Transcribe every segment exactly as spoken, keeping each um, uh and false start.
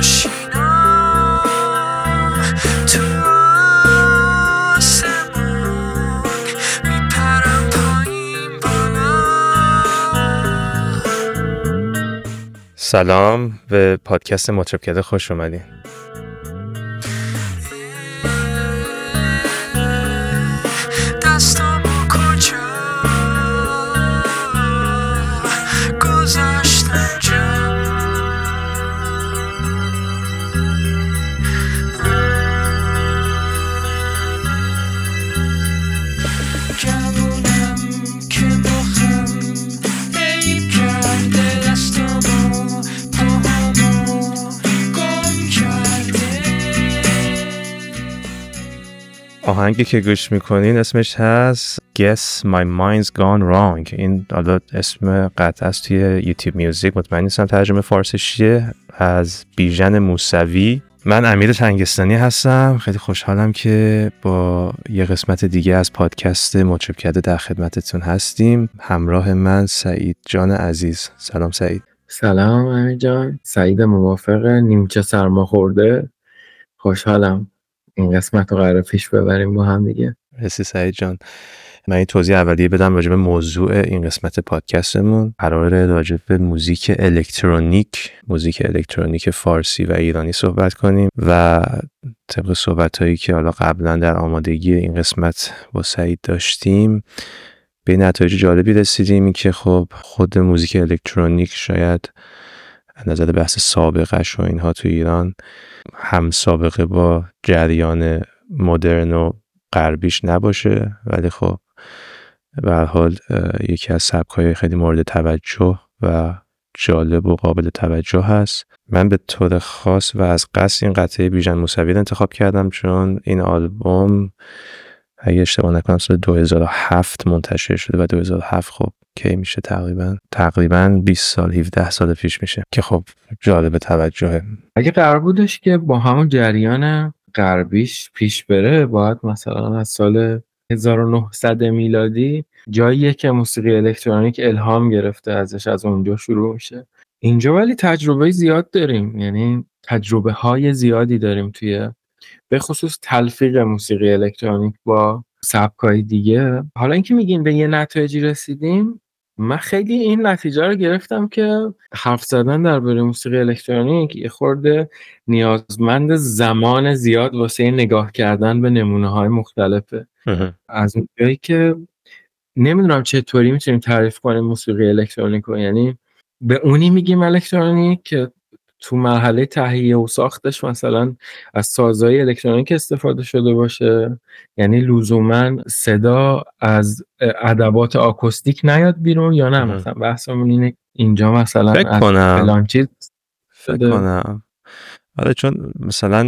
سلام، به پادکست مطرب کرده خوش اومدین. آهنگی که گوش میکنین اسمش هست Guess My Mind's Gone Wrong. این حالا اسم قطعه است توی یوتیوب میوزیک، مطمئن نیستم ترجمه فارسیش چیه، از بیژن موسوی. من امیر تنگستانی هستم، خیلی خوشحالم که با یه قسمت دیگه از پادکست مطرب کرده در خدمتتون هستیم. همراه من سعید جان عزیز. سلام سعید. سلام امیر جان. سعید موافق نیمچه سرما خورده. خوشحالم این قسمت رو قراره پیش ببریم با هم دیگه. مرسی سعید جان. من این توضیح اولیه بدم راجع به موضوع این قسمت پادکستمون. قراره راجع به موزیک الکترونیک، موزیک الکترونیک فارسی و ایرانی صحبت کنیم و طبق صحبتایی که حالا قبلا در آمادگی این قسمت با سعید داشتیم به نتایج جالبی رسیدیم. این که خب خود موزیک الکترونیک شاید نظر بحث سابقه‌اش و اینها تو ایران هم سابقه با جریان مدرن و غربیش نباشه، ولی خب به هر حال یکی از سبک‌های خیلی مورد توجه و جالب و قابل توجه هست. من به طور خاص و از قصد این قطعه بیژن موسوی رو انتخاب کردم چون این آلبوم اگه اشتباه نکنم سال دو هزار و هفت منتشر شده و دو هزار و هفت خب کی میشه تقریبا تقریبا بیست سال هفده سال پیش میشه که خب جالب توجهه. اگه قرار بودش که با همون جریان غربیش پیش بره باید مثلا از سال هزار و نهصد میلادی جاییه که موسیقی الکترونیک الهام گرفته ازش، از اونجا شروع میشه. اینجا ولی تجربه زیاد داریم، یعنی تجربه های زیادی داریم توی به خصوص تلفیق موسیقی الکترونیک با سبکای دیگه. حالا اینکه میگین به یه نتایجی رسیدیم، من خیلی این نتیجه رو گرفتم که حرف زدن درباره موسیقی الکترونیک یه خورده نیازمند زمان زیاد واسه نگاه کردن به نمونه‌های مختلفه. از اونجایی که نمیدونم چطوری میتونیم تعریف کنیم موسیقی الکترونیک رو، یعنی به اونی میگیم الکترونیک که تو مرحله تهیه و ساختش مثلا از سازهای الکترونیک استفاده شده باشه، یعنی لزوما صدا از ادوات آکوستیک نیاد بیرون، یا نه مثلا بحثمون اینه اینجا مثلا فکر از فلان چیز فکر کنم آره، چون مثلا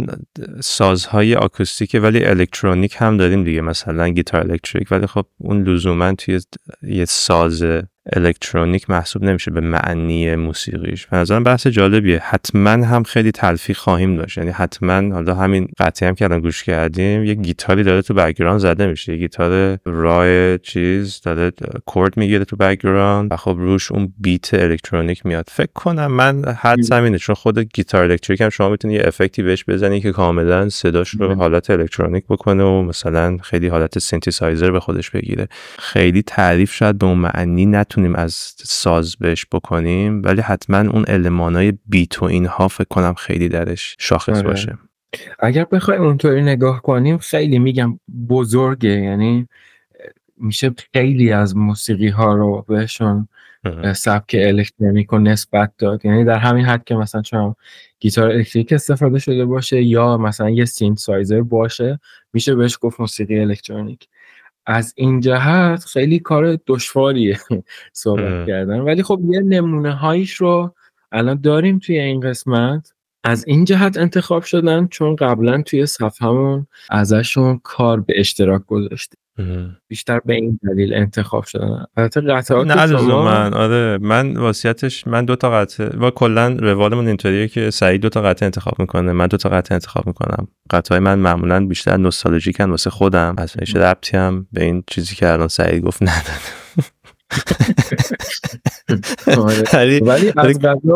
سازهای آکوستیکه ولی الکترونیک هم داریم دیگه، مثلا گیتار الکتریک، ولی خب اون لزوما توی یه ساز الکترونیک محسوب نمیشه به معنی موسیقیش. به نظرم بحث جالبیه. حتما هم خیلی تلفیق خواهیم داشت، یعنی حتما حالا همین قطعه هم که الان گوش کردیم یه گیتاری داره تو بک‌گراند زده میشه، یه گیتار رای چیز داره کورد میگیره تو بک‌گراند و خب روش اون بیت الکترونیک میاد. فکر کنم من حدسم اینه چون خود گیتار الکتریک هم شما میتونی یه افکتی بهش بزنی که کاملا صداش رو حالت الکترونیک بکنه و مثلا خیلی حالت سینتزایزر به خودش بگیره. خیلی تعریف شاید به اون معنی نتونیم از ساز بهش بکنیم، ولی حتما اون المانای بیت و اینها فکر کنم خیلی درش شاخص آره. باشه. اگر بخوایم اونطوری نگاه کنیم خیلی میگم بزرگه، یعنی میشه خیلی از موسیقی ها رو بهشون سبک الکترونیک رو نسبت داد، یعنی در همین حد که مثلا چون گیتار الکتریک استفاده شده باشه یا مثلا یه سینتزایزر باشه میشه بهش گفت موسیقی الکترونیک. از این جهت خیلی کار دشواریه صحبت کردن، ولی خب یه نمونه هایش رو الان داریم توی این قسمت. از این جهت انتخاب شدن چون قبلا توی صفحمون ازشون کار به اشتراک گذاشتیم، بیشتر به این دلیل انتخاب شدن. البته قطعات نه شما من آره من وصیتش من دو تا قطعه و کلا روالمون اینطوریه که سعید دو تا قطعه انتخاب میکنه، من دو تا قطعه انتخاب میکنم. قطعه‌های من معمولا بیشتر نوستالژیکن واسه خودم، اصلا هیچ ربطی هم به این چیزی که الان سعید گفت نداره. ولی از قضا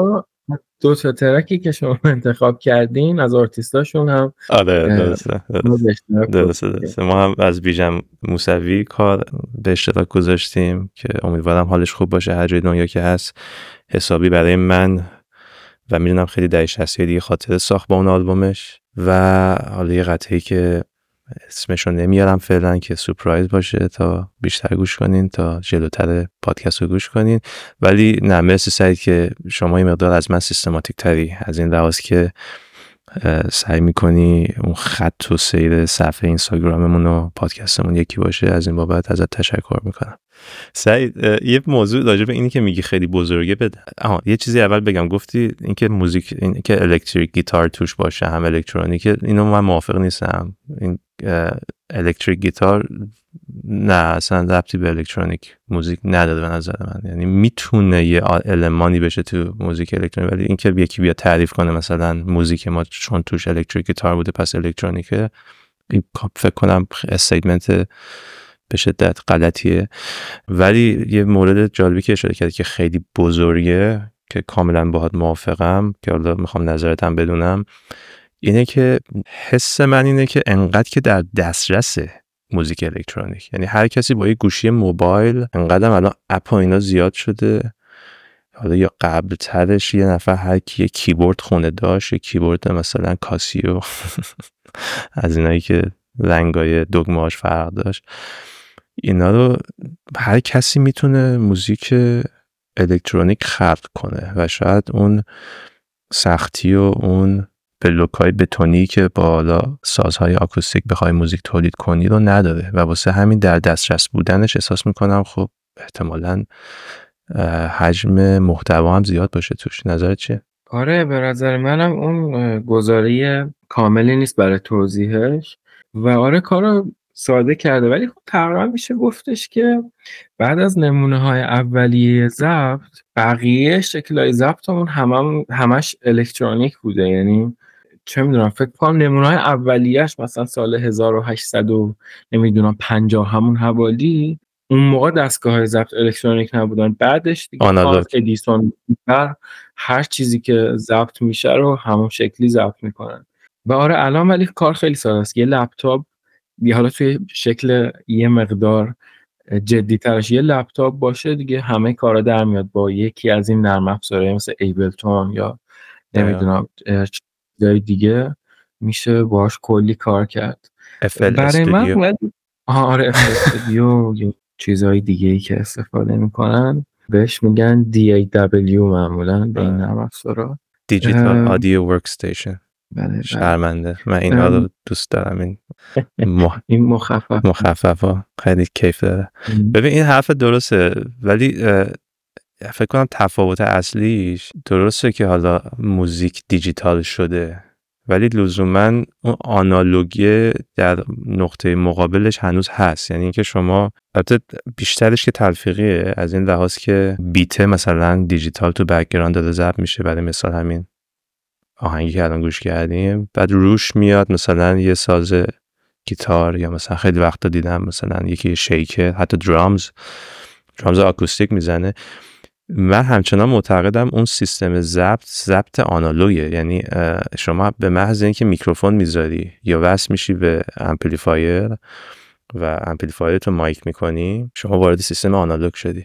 دو تا ترکی که شما انتخاب کردین از آرتیستاشون هم آره اه، درسته ما درسته به اشتراک درسته گذاشتیم. درسته. ما هم از بیژن موسوی کار به اشتراک گذاشتیم که امیدوارم حالش خوب باشه هر جای دنیا که هست. حسابی برای من و میدونم خیلی دهه شصت دیگه خاطره ساخت با اون آلبومش. و حالا یه قطعه‌ای که اسمشو نمیارم فعلا که سورپرایز باشه تا بیشتر گوش کنین، تا جلوتر پادکست رو گوش کنین. ولی نه مرسی سعید که شما این مقدار از من سیستماتیک تری از این لحاظ که سعی میکنی اون خط و سیر صفحه اینستاگراممون و پادکستمون یکی باشه. از این بابت ازت تشکر میکنم. سعید یه موضوع راجع به اینی که میگی خیلی بزرگه بده. آها یه چیزی اول بگم، گفتی اینکه موزیک این که الکتریک گیتار توش باشه هم الکترونیک، اینو من موافق نیستم. این الکتریک گیتار نه اصلا ربطی به الکترونیک موزیک نداره به نظر من. یعنی میتونه یه المانی بشه تو موزیک الکترونیک، ولی اینکه یکی بیا تعریف کنه مثلا موزیک ما چون توش الکتریک گیتار بوده پس الکترونیکه، این فکر کنم استیتمنت به شدت غلطیه. ولی یه مورد جالبی که اشاره کردی که خیلی بزرگه که کاملا باهات موافقم که حالا میخوام نظرتم بدونم، اینه که حس من اینه که انقدر که در دسترس موزیک الکترونیک، یعنی هر کسی با یه گوشی موبایل، انقدر الان اپ و اینا زیاد شده. حالا یا قبل ترش یه نفر هر کی یه کیبورد خونه داشت، یه کیبورد مثلا کاسیو از اینایی که رنگای دگمه‌اش فرق داشت، اینا رو هر کسی میتونه موزیک الکترونیک خلق کنه و شاید اون سختی و اون بلوکای بتونی که با حالا سازهای آکوستیک بخوای موزیک تولید کنی رو نداره و واسه همین در دسترس بودنش احساس میکنم خب احتمالاً حجم محتوا هم زیاد باشه توش. نظرت چیه؟ آره به نظر منم اون گزاره کاملی نیست برای توضیحش و آره کارو ساده کرده، ولی خب تقریبا میشه گفتش که بعد از نمونه های اولیه ضبط بقیه شکلهای ضبطمون همم همش الکترونیک بوده. یعنی چه میدونم فکر کنم نمونه های اولیه‌اش مثلا سال هزار و هشتصد و نمیدونم پنجاه همون حوالی، اون موقع دستگاه های ضبط الکترونیک نبودن. بعدش دیگه آنالوگ ادیسون بر هر چیزی که ضبط میشه رو همون شکلی ضبط میکنن. و آره الان ولی کار خیلی ساده است. یه لپتاپ یه حالا توی شکل یه مقدار جدی ترش یه لپتاپ باشه دیگه همه کارا در میاد با یکی از این نرم افزارهای مثل ایبلتون یا نمیدونم چیزای دیگه میشه باش کلی کار کرد. اف ال برای من استودیو. ولی آره اف ال استودیو یا چیزای دیگه ای که استفاده میکنن بهش میگن دی ای دبلیو معمولا به این نرم افزارا، دیجیتال آدیو ورک استیشن. بله شرمنده من اینها رو دوست دارم. این مح... این مخفف مخففا خیلی کیف داره. ببین این حرف درسته، ولی فکر کنم تفاوت اصلیش درسته که حالا موزیک دیجیتال شده، ولی لزوما اون آنالوگی در نقطه مقابلش هنوز هست. یعنی اینکه شما البته بیشترش که تلفیقیه از این لحاظ که بیته مثلا دیجیتال تو بک‌گراند داده ضبط میشه، برای مثال همین آهنگی که الان گوش کردیم، بعد روش میاد مثلا یه ساز گیتار یا مثلا خیلی وقتا دیدم مثلا یکی شیکر، حتی درامز درامز آکوستیک میزنه. من همچنان معتقدم اون سیستم ضبط ضبط آنالوگه. یعنی شما به محض اینکه میکروفون میذاری یا وصل میشی به امپلیفایر و امپلیفایر تو مایک میکنی، شما وارد سیستم آنالوگ شدی.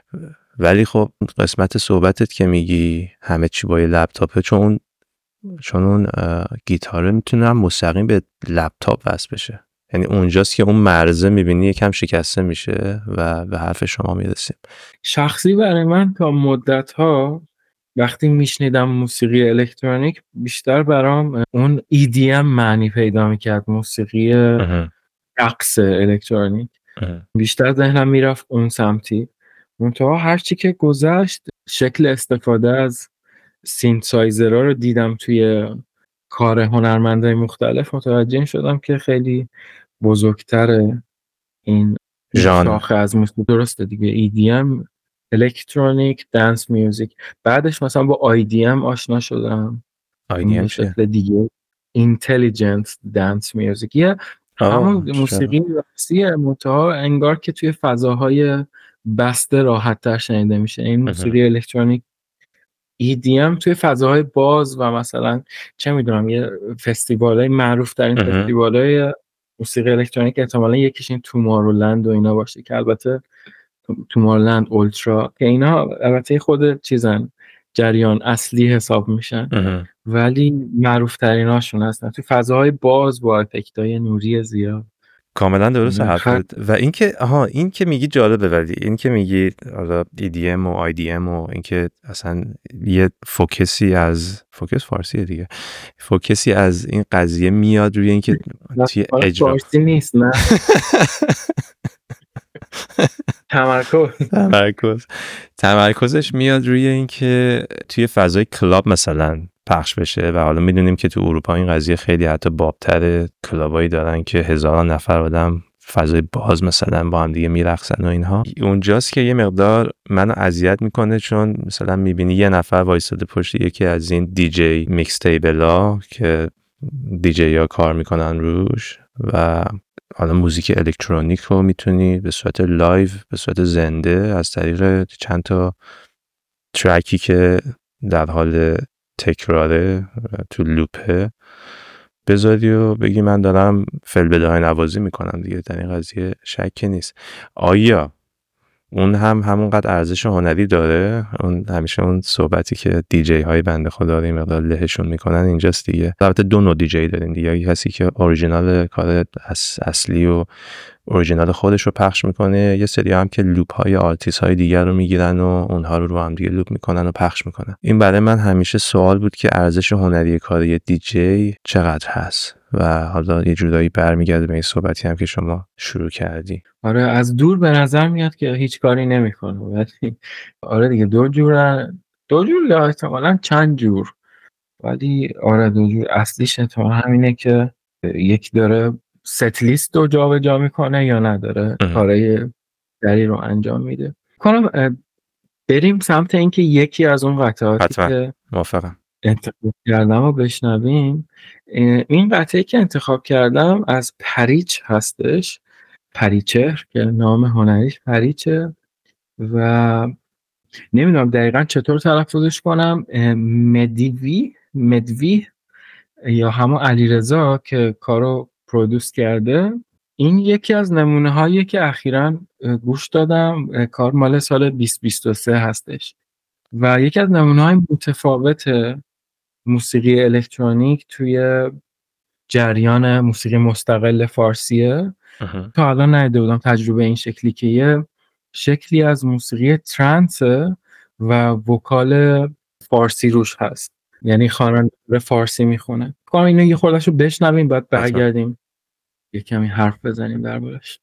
ولی خب قسمت صحبتت که میگی همه چی با لپتاپه، چون اون چون اون گیتاره میتونه مستقیم به لپتاپ وصل بشه. یعنی اونجاست که اون مرزه میبینی یکم شکسته میشه و به حرف شما میرسیم. شخصی برای من تا مدت ها وقتی میشنیدم موسیقی الکترونیک بیشتر برام اون ای دی ام معنی پیدا میکرد، موسیقی رقص الکترونیک. بیشتر ذهنم میرفت اون سمتی. منتها هرچی که گذشت شکل استفاده از سینتسایزرها رو دیدم توی کار هنرمندای مختلف، متوجه شدم که خیلی بزرگتره این شاخه از موسیقی. درسته دیگه ای دی ام الکترونیک دنس میوزیک. بعدش مثلا با آی دی ام آشنا شدم، آی دی ام شکل دیگه اینتلیجنت دنس میوزیک، یه همون موسیقی رقصیه منتها انگار که توی فضاهای بسته راحت تر شنیده میشه. این موسیقی الکترونیک ای دی ام توی فضاهای باز و مثلا چه میدونم یه فستیوالای معروف ترین اها. فستیوالای موسیقی الکترونیک احتمالاً یکیش این تومارولند و اینا باشه که البته تومارولند اولترا که اینا البته خود چیزن جریان اصلی حساب میشن اها. ولی معروف ترین هاشون هستن توی فضاهای باز با افکتای نوری زیاد. کاملا درست نه، خ... حرفت. و اینکه آها این که میگی جالبه، ولی این که میگی حالا ای دی ام و آی دی ام و اینکه اصلا یه فوکسی از فوکس فارسیه دیگه، فوکسی از این قضیه میاد روی اینکه توی اجرا فارسی نیست نه تمرکز تمرکز تمرکزش میاد روی اینکه توی فضای کلاب مثلا پخش بشه و حالا میدونیم که تو اروپا این قضیه خیلی حتی بابتر، کلابایی دارن که هزاران نفر آدم فضای باز مثلا با هم دیگه میرقصن و اینها. اونجاست که یه مقدار منو اذیت میکنه، چون مثلا میبینی یه نفر وایساده پشت یکی از این دی جی میکس تیبلا که دی جی ها کار میکنن روش و حالا موزیک الکترونیک رو میتونی به صورت لایو، به صورت زنده از طریق چند تا ترکی که در حال تکراره تو لوپه بذاری و بگی من دارم فلبدهای نوازی میکنم دیگه. در این قضیه شکی نیست. آیا اون هم همونقدر ارزش هنری داره؟ اون همیشه اون صحبتی که دیجی های بنده خدا رو مقدار لهشون میکنن اینجاست دیگه. البته دو نوع دیجی دارین دیگه، یه کسی که اوریجینال کار اصلی و اوریجینال خودش رو پخش میکنه، یه سری هم که لوپ های آرتیست های دیگر رو میگیرن و اونها رو رو هم دیگه لوپ میکنن و پخش میکنن. این برای من همیشه سوال بود که ارزش هنری کار یه دیجی چقدر هست و حالا یه جورایی برمیگرده به این صحبتی هم که شما شروع کردی. آره از دور به نظر میاد که هیچ کاری نمیکنه، ولی آره دیگه دو جور دو جور یا احتمالاً چند جور، ولی آره دو جور اصلیش احتمالاً همینه که یک داره ست لیست رو جا به جا میکنه یا نداره کارهای دری رو انجام میده. کنم بریم سمت اینکه یکی از اون قطعاتی حتما. که موافقم انتخاب کردم رو بشنویم. این قطعه که انتخاب کردم از پریچ هستش، پریچهر که نام هنریش پریچه و نمیدونم دقیقا چطور تلفظش کنم، مدیوی مدوی یا همون علیرضا که کارو پرودوس کرده. این یکی از نمونه هایی که اخیراً گوش دادم، کار مال سال بیست بیست و سه هستش و یکی از نمونه های متفاوت موسیقی الکترونیک توی جریان موسیقی مستقل فارسیه. تا الان ندیده بودم تجربه این شکلی که یه شکلی از موسیقی ترنس و وکال فارسی روش هست، یعنی خواننده فارسی میخونه. کنم اینو یه خودش رو بشنویم بعد برگردیم یه کمی حرف بزنیم دربارش.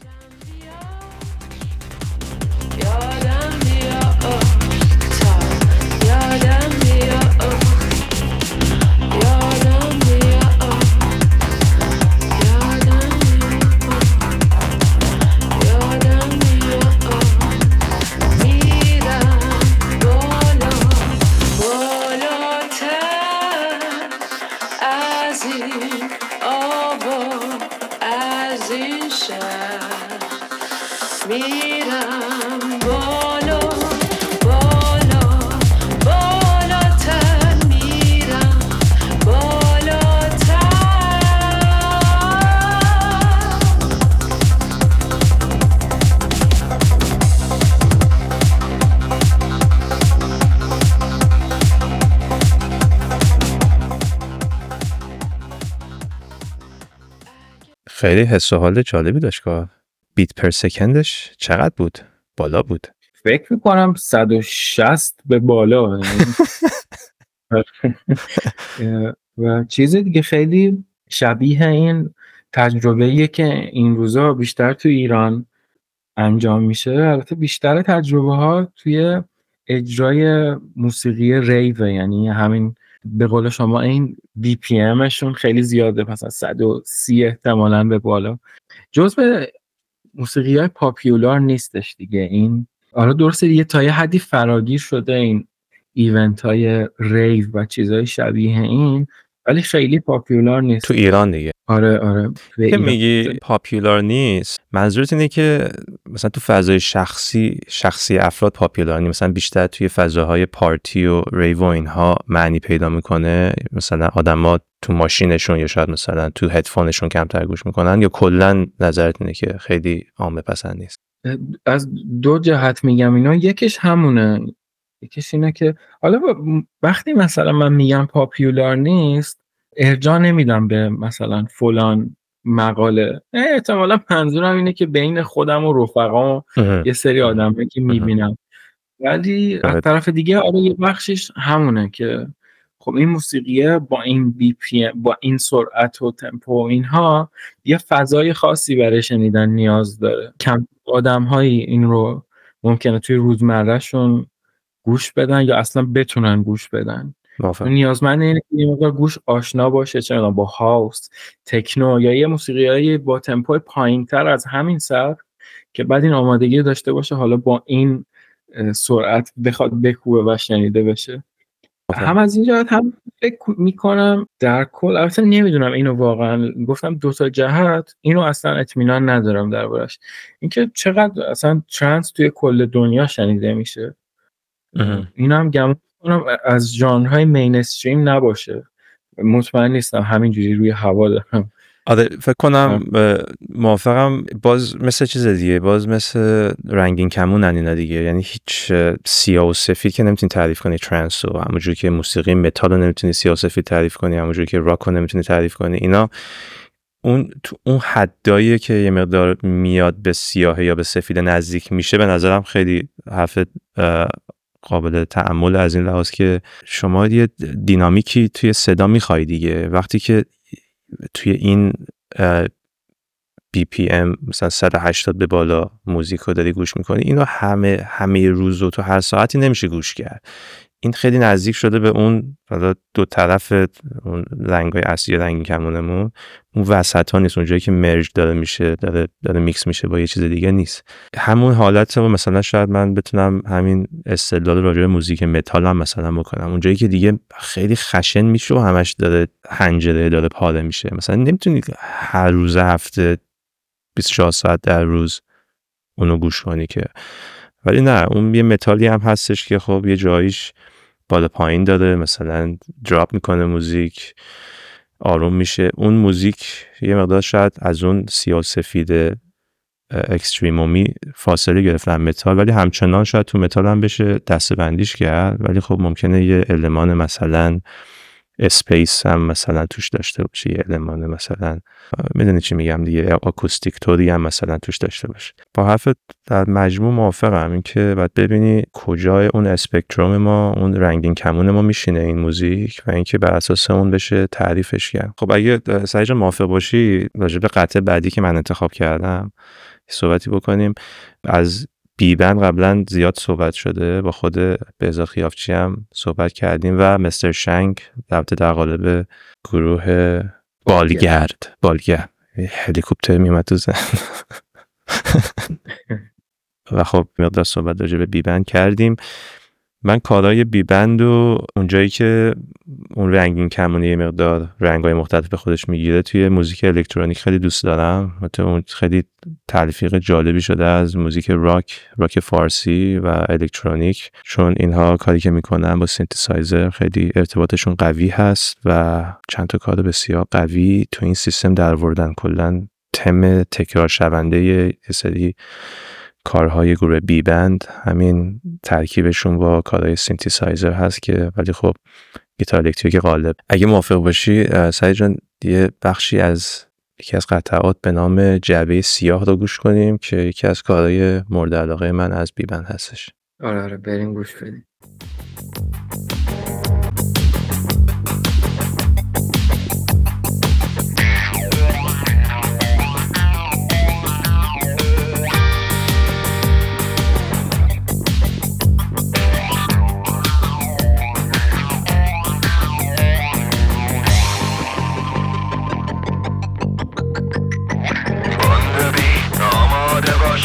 خیلی حس و حال جالبی داشت که بیت پر سکندش چقدر بود؟ بالا بود. فکر میکنم صد و شصت به بالا. و چیز دیگه خیلی شبیه این تجربه‌ایه که این روزا بیشتر تو ایران انجام میشه. البته بیشتر تجربه ها توی اجرای موسیقی ریو، یعنی همین به قول شما این بی پی امشون خیلی زیاده، مثلا صد و سی احتمالاً به بالا. جزء موسیقی های پاپیولار نیستش دیگه این. آره درسته دیگه تا یه حدی فراگیر شده این ایونت های ریو و چیزهای شبیه این، ولی خیلی پاپیولار نیست تو ایران دیگه. آره آره که میگی پاپیولار نیست، منظورت اینه که مثلا تو فضای شخصی شخصی افراد پاپیولار نیست، مثلا بیشتر توی فضاهای پارتی و ریو و اینها معنی پیدا میکنه، مثلا آدما تو ماشینشون یا شاید مثلا تو هدفونشون کمتر گوش میکنن، یا کلا نظرت اینه که خیلی عامه پسند نیست؟ از دو جهت میگم اینا. یکیش همونه، یکیش اینه که حالا وقتی مثلا من میگم پاپیولار نیست ارجاع نمیدم به مثلا فلان مقاله، احتمالا منظورم اینه که بین خودم و رفقام یه سری آدمه که میبینم، ولی از طرف دیگه آره یه بخشش همونه که خب این موسیقیه با این بی پی با این سرعت و تمپو و اینها یه فضای خاصی برای شنیدن نیاز داره. کم آدم‌هایی این رو ممکنه توی روزمرهشون گوش بدن یا اصلا بتونن گوش بدن. نیازمند اینه که یه مقدار گوش آشنا باشه، چه با هاوس، تکنو یا یه موسیقیایی با تمپو پایین‌تر از همین سبک که بعد این آمادگی داشته باشه حالا با این سرعت بخواد بکوبه و شنیده بشه. هم از این جهت هم فکر میکنم در کل، البته نمیدونم اینو واقعا، گفتم دو تا جهت اینو اصلا اطمینان ندارم دربارش، اینکه چقدر اصلا ترنس توی کل دنیا شنیده میشه. اینو هم گمان کنم از ژانرهای مینستریم نباشه، مطمئن نیستم، همینجوری روی هوا دارم. آره فکر کنم موافقم. باز مثل چیز دیگه، باز مثل رنگین کمونن اینا دیگه، یعنی هیچ سیاه و سفید که نمیتونی تعریف کنی ترنس رو، همونجوری که موسیقی متال رو نمیتونی سیاه و سفید تعریف کنی، همونجوری که راک رو نمیتونی تعریف کنی. اینا اون تو اون حدایی که یه مقدار میاد به سیاه یا به سفید نزدیک میشه، به نظرم خیلی حرف قابل تأمل از این لحاظ که شما یه دینامیکی توی صدا میخوای دیگه. وقتی که توی این بی پی ام مثلا صد و هشتاد به بالا موزیک رو داری گوش میکنی، اینو همه همه روز و تو هر ساعتی نمیشه گوش کرد. این خیلی نزدیک شده به اون حالا دو طرف اون رنگای اصلی رنگین کمونمون، اون وسط ها نیست، اونجایی که مرج داره میشه، داره داره میکس میشه با یه چیز دیگه نیست. همون حالت رو مثلا شاید من بتونم همین استدلال راجع به موزیک متال هم مثلا بکنم، اونجایی که دیگه خیلی خشن میشه و همش داره حنجره داره پاره میشه. مثلا نمیتونی هر روز هفته بیست و چهار ساعت در روز اونو گوش کنی که، ولی نه، اون یه متالی هم هستش که خب یه جاییش بالا پایین داره، مثلا دراپ میکنه موزیک، آروم میشه. اون موزیک یه مقدار شاید از اون سیاه سفید اکستریمومی فاصله گرفتن متال، ولی همچنان شاید تو متال هم بشه دسته‌بندیش کرد، ولی خب ممکنه یه المان مثلا اسپیس هم مثلا توش داشته باشه، یه المان مثلا میدونی چی میگم دیگه، آکوستیک توری هم مثلا توش داشته باشه. با حرفت در مجموع موافقم، این که باید ببینی کجای اون اسپکتروم ما، اون رنگین کمون ما میشینه این موزیک و اینکه بر اساس اون بشه تعریفش کرد. خب اگه سعید جان موافق باشی راجع به قطعه بعدی که من انتخاب کردم صحبتی بکنیم. از بیبند قبلا زیاد صحبت شده، با خود بهزاد خیافچی هم صحبت کردیم و مستر شنگ البته در قالب گروه بالگرد بالگرد هلیکوپتر میومد تو زن و خب مقدار صحبت راجع به بیبند کردیم. من کارهای بیبند و اونجایی که اون رنگین کمونی مقدار رنگ‌های مختلف به خودش میگیره توی موزیک الکترونیک خیلی دوست دارم. مثلا اون خیلی تلفیق جالبی شده از موزیک راک، راک فارسی و الکترونیک، چون اینها کاری که میکنن با سینتزایزر خیلی ارتباطشون قوی هست و چند تا کار بسیار قوی تو این سیستم درآوردن. کلاً تم تکرار شونده یه سری کارهای گروه بی بند همین ترکیبشون با کارهای سینتزایزر هست که ولی خب گیتار الکتریک غالب. اگه موافق باشی سعید جان یه بخشی از یکی از قطعات به نام جعبه سیاه رو گوش کنیم که یکی از کارهای مورد علاقه من از بی بند هستش. آره آره بریم گوش بدیم.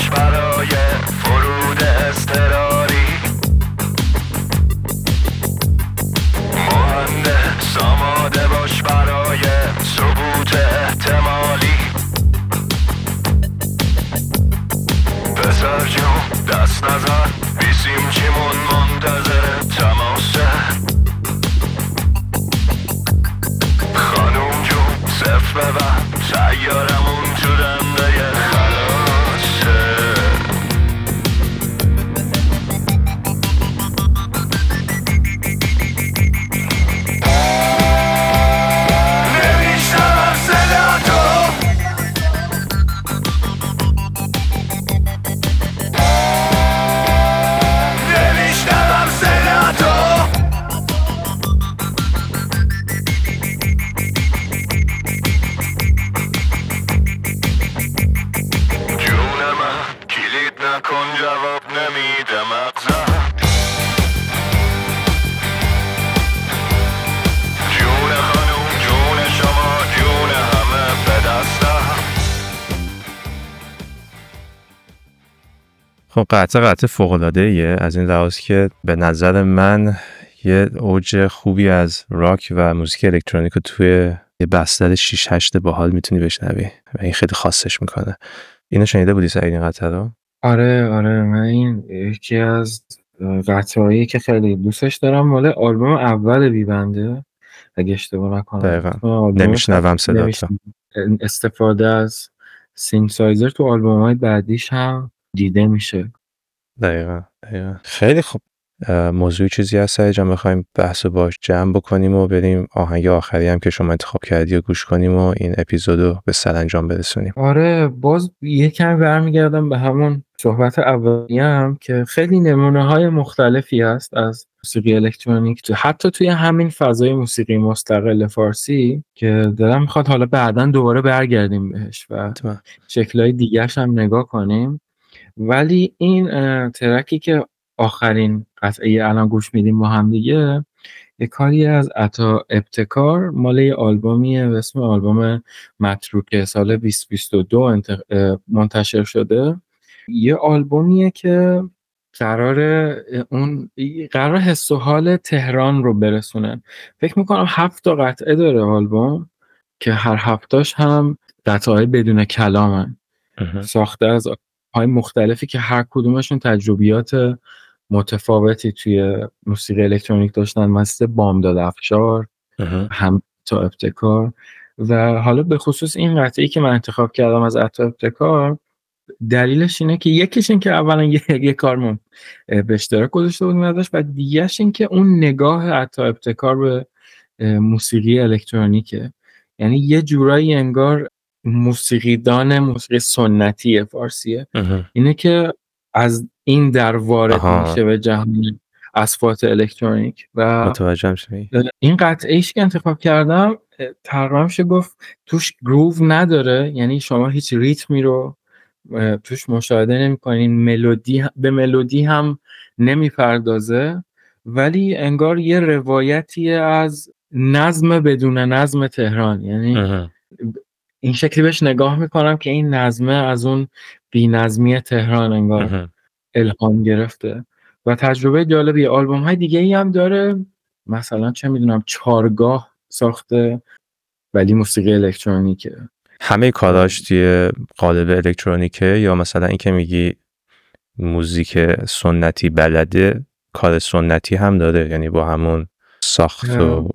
برای فرود اضطراری ایارمون تو دنده خلاصه نمیشنم صدا تو نمیشنم صدا تو نکن جواب نمیده مغزم جون خانوم جون شما جون همه به دستم. خب قطعه قطعه فوق‌العاده ایه از این لحاظ که به نظر من یه اوج خوبی از راک و موزیک الکترونیک رو توی یه بستر شش هشت باحال میتونی بشنوی و این خیلی خاصش میکنه. اینو شنیده بودی سعید این قطعه رو؟ آره آره من این یکی از قطعه‌هایی که خیلی دوستش دارم مال آلبوم اول بی بنده اگه اشتباه نکنم. دقیقاً نمیشنوم صدا تو. استفاده از سینتسایزر تو آلبوم‌های بعدیش هم دیده میشه. دقیقاً دقیقاً خیلی خوب. موضوع چیزی هست سعید جان بخوایم بحث باش جمع بکنیم و بریم آهنگ آخری هم که شما انتخاب کردی و گوش کنیم و این اپیزودو به سرانجام برسونیم. آره باز یکم برمیگردم به همون صحبت اولیم که خیلی نمونه‌های مختلفی هست از موسیقی الکترونیک تو حتی توی همین فضای موسیقی مستقل فارسی که دلم میخواد حالا بعداً دوباره برگردیم بهش و شکل‌های دیگه‌ش هم نگاه کنیم. ولی این ترکی که آخرین قطعه الان گوش میدیم با هم دیگه یه کاری از عطا ابتکار مال یه آلبومیه به اسم آلبوم متروکه سال بیست بیست و دو منتشر شده. یه آلبومیه که قرار اون قرار حس و حال تهران رو برسونه. فکر میکنم هفت تا قطعه داره آلبوم که هر هفتاش هم قطعه بدون کلامن ساخته از های مختلفی که هر کدومشون تجربیات متفاوتی توی موسیقی الکترونیک داشتن مثل بامداد افشار هم عطا ابتکار. و حالا به خصوص این قطعه‌ای که من انتخاب کردم از عطا ابتکار دلیلش اینه که یکیش این که اولا یه, یه کارمون به اشتراک گذاشته بودیم ازش و دیگه‌ش این که اون نگاه عطا ابتکار به موسیقی الکترونیکه. یعنی یه جورایی انگار موسیقیدان موسیقی سنتی فارسیه. اینه که از این در وارد میشه به جهان اصوات الکترونیک و متوجهم شدی. این قطعه ایش که انتخاب کردم تقریبا میشه گفت توش گروو نداره، یعنی شما هیچ ریتمی رو توش مشاهده نمی‌کنین، ملودی به ملودی هم نمیپردازه، ولی انگار یه روایتی از نظم بدون نظم تهران. یعنی اه. این شکلی بهش نگاه میکنم که این نظمه از اون بی‌نظمی تهران انگار اه. الهام گرفته و تجربه جالبی. آلبوم های دیگه ای هم داره، مثلا چه میدونم چارگاه ساخته ولی موسیقی الکترونیکه. همه کاراش توی قالب الکترونیکه یا مثلا این که میگی موزیک سنتی بلده کار سنتی هم داره، یعنی با همون ساخت و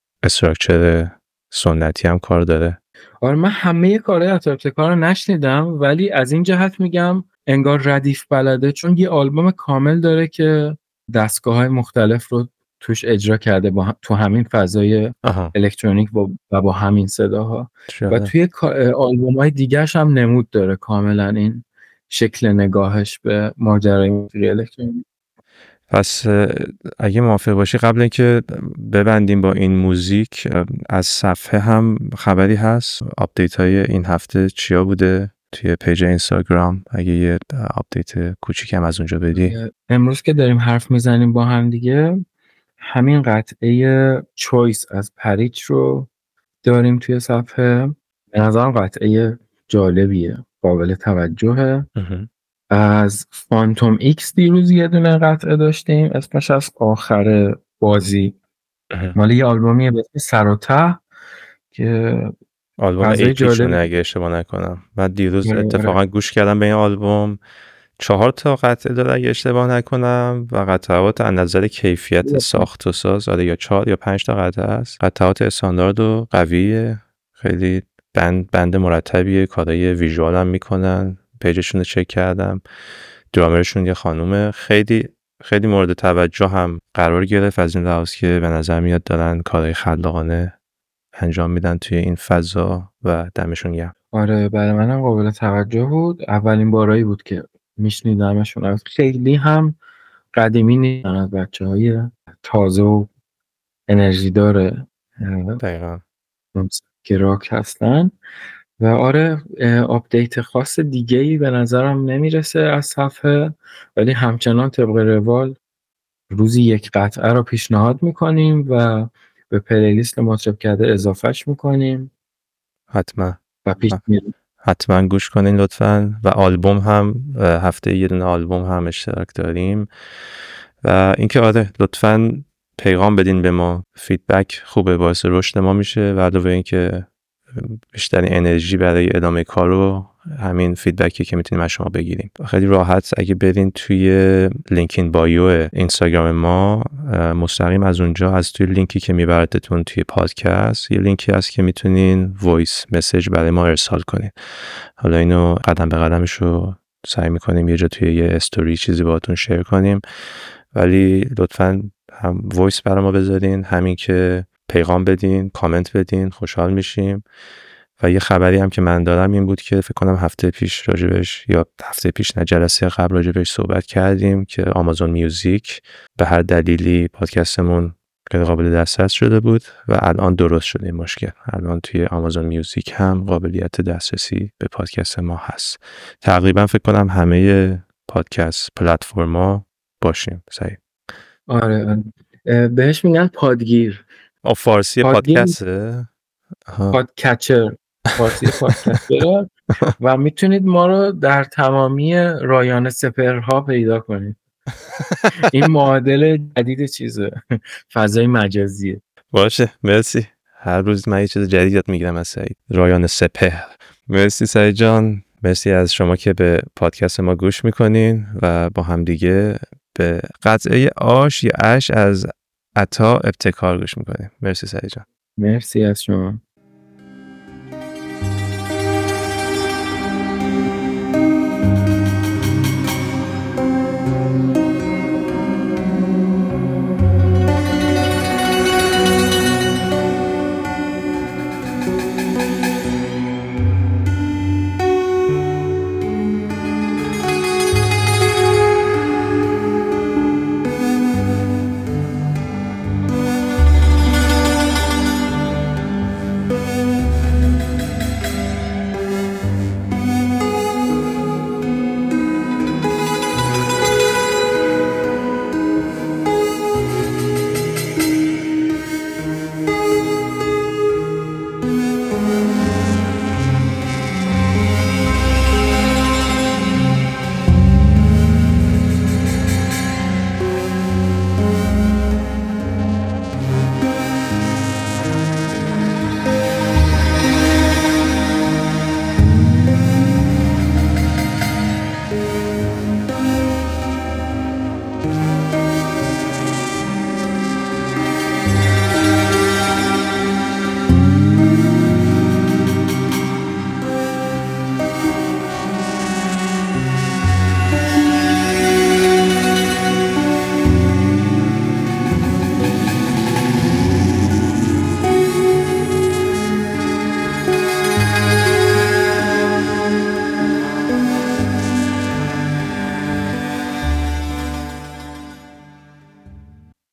استراکچر سنتی هم کار داره؟ آره من همه کارهای عطا ابتکار رو نشنیدم ولی از این جهت میگم انگار ردیف بلده، چون یه آلبوم کامل داره که دستگاه‌های مختلف رو توش اجرا کرده با هم، تو همین فضای آها. الکترونیک و با, با همین صداها شده. و توی آلبوم‌های دیگه‌ش هم نمود داره کاملا این شکل نگاهش به ماجرای موسیقی الکترونیک. پس اگه موافق باشی قبل اینکه ببندیم با این موزیک از صفحه هم خبری هست؟ آپدیت های این هفته چیا بوده توی پیج اینستاگرام؟ اگه یه آپدیت کوچیک هم از اونجا بدی. امروز که داریم حرف میزنیم با هم دیگه همین قطعه چویس از پریچ رو داریم توی صفحه. به نظرم قطعه جالبیه، قابل توجهه. از فانتوم ایکس دیروز یه دونه قطعه داشتیم اسمش از آخر بازی، مال یه آلبومیه به اسم سر و ته که آلبوم ایپیشونه اگه اشتباه نکنم. من دیروز اتفاقا گوش کردم به این آلبوم، چهار تا قطعه داره اگه اشتباه نکنم و قطعات از نظر کیفیت ساخت و ساز آره یا چهار یا پنج تا قطعه است. قطعات استاندارد و قویه، خیلی بند بند مرتبیه، کارهای ویژوال هم میکنن، پیجشون رو چک کردم. درامرشون یه خانومه، خیلی خیلی مورد توجه هم قرار گرفت از این لحاظ که به نظر میاد دارن کارهای خلاقانه انجام میدن توی این فضا و دمشون گرم. آره برای منم قابل توجه بود. اولین بارایی بود که میشنیدمشون. خیلی هم قدیمی نیستن، از بچه های تازه و انرژی داره دقیقا که راک هستن. و آره آپدیت خاص دیگه ای به نظرم نمیرسه از صفحه، ولی همچنان طبق روال روزی یک قطعه رو پیشنهاد میکنیم و به پلیلیست مطرب کرده اضافهش میکنیم. حتما و پیش میریم. حتما گوش کنین لطفاً. و آلبوم هم هفته یه دونه آلبوم هم اشتراک داریم. و اینکه آره لطفاً پیغام بدین به ما، فیدبک خوبه، باعث رشد ما میشه و علاوه اینکه بیشتر انرژی برای ادامه کار رو همین فیدبکی که میتونیم از شما بگیریم. خیلی راحت اگه برین توی لینکین بایو اینستاگرام ما، مستقیم از اونجا، از توی لینکی که میبردتون توی پادکست، یه لینکی هست که میتونین وایس مسیج برای ما ارسال کنین. حالا اینو قدم به قدمش رو سعی میکنیم یه جا توی یه استوری چیزی باهاتون شیر کنیم، ولی لطفاً هم وایس برای ما بذارین، همین که پیغام بدین، کامنت بدین، خوشحال میشیم. و یه خبری هم که من دارم این بود که فکر کنم هفته پیش راجبش، یا هفته پیش نه جلسه قبل راجبش صحبت کردیم که آمازون میوزیک به هر دلیلی پادکستمون غیر قابل دسترس شده بود و الان درست شده این مشکل. الان توی آمازون میوزیک هم قابلیت دسترسی به پادکست ما هست. تقریبا فکر کنم همه پادکست پلتفرما باشیم. صحیح. آره بهش میگن پادگیر. آ فارسی پادکسته؟ پادکچر، فارسی پادکچر. و میتونید ما رو در تمامی رایانه سپرها پیدا کنید. این معادل جدید چیزه، فضای مجازیه. باشه مرسی. هر روز من یه چیز جدید یاد میگیرم از سعید. رایانه سپهر. مرسی سعید جان. مرسی از شما که به پادکست ما گوش میکنین و با هم دیگه به قطعه آش یا اش از عطا ابتکار گوش میکنیم. مرسی سعید جان. مرسی از شما.